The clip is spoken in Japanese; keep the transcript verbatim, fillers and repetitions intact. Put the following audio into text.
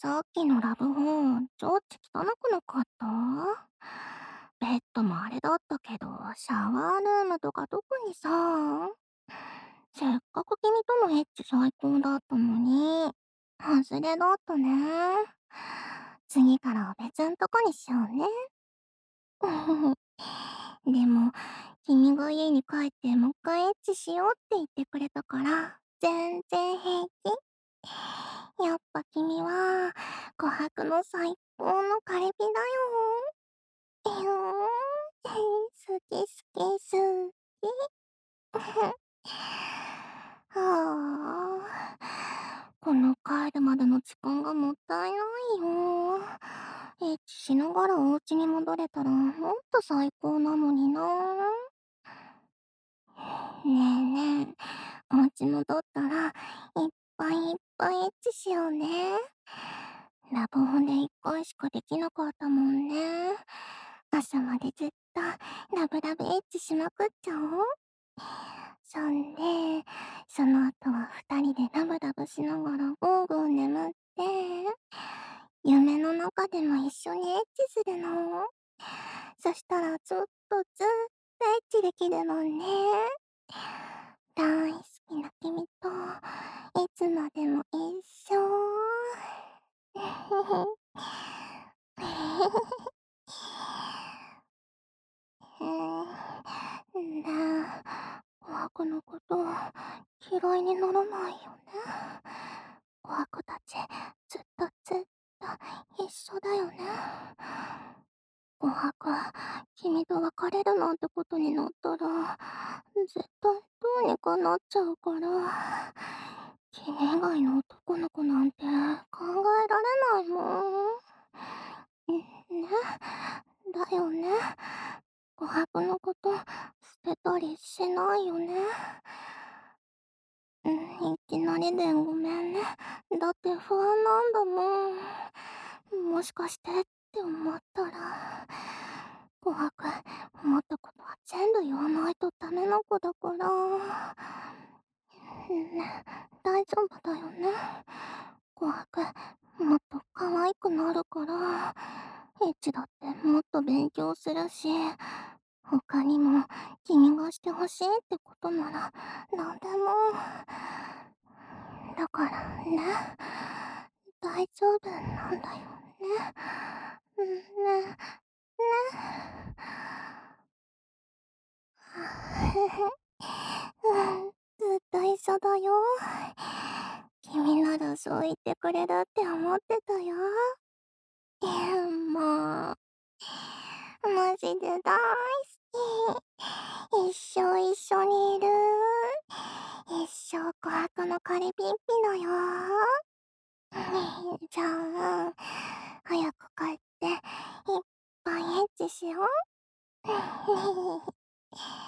さっきのラブホ、超汚くなかった？ベッドもあれだったけど、シャワールームとか特にさ、せっかく君とのエッチ最高だったのに、外れだったね。次からは別んとこにしようね。でも、君が家に帰ってもう一回エッチしようって言ってくれたから、全然平気。やっぱ君は、琥珀の最高のカリピだよ。えーん、好き好き好き。はあ、この帰るまでの時間がもったいないよ。エッチしながらお家に戻れたらもっと最高なのにな。ねえねえ、お家戻ったらいっぱいいっぱいエッチしようね。ラブホでいっかいしかできなかったもんね。朝までずっとラブラブエッチしまくっちゃおう。そんで、その後は二人でラブラブしながらゴーゴー眠って、夢の中でも一緒にエッチするの。そしたらずっとずっとエッチできるもんね。大好きな君といつまでも一緒。うん、ねえ、琥珀のこと嫌いにならないよね。琥珀たちずっとずっと一緒だよね。琥珀、君と別れるなんてことになったら、絶対どうにかなっちゃうから、君以外の男の子なんて考えられないもん。ね、だよね。琥珀のこと捨てたりしないよね。うん、いきなりでごめんね。だって不安なんだもん。もしかしてって思ったら、琥珀、思ったことは全部言わないとダメな子だから。ね、大丈夫だよね。琥珀、もっと可愛くなるから、エッチだってもっと勉強するし、他にも君がしてほしいってことなら何でも。だからね、大丈夫なんだよね。ね、ね。うん、ずっと一緒だよ。君ならそう言ってくれるって思ってたよ。えー、もう、マジで大好き。一生一緒にいる。一生琥珀のカリピッピだよ。じゃあ、早く帰って、いっぱいエッチしよう。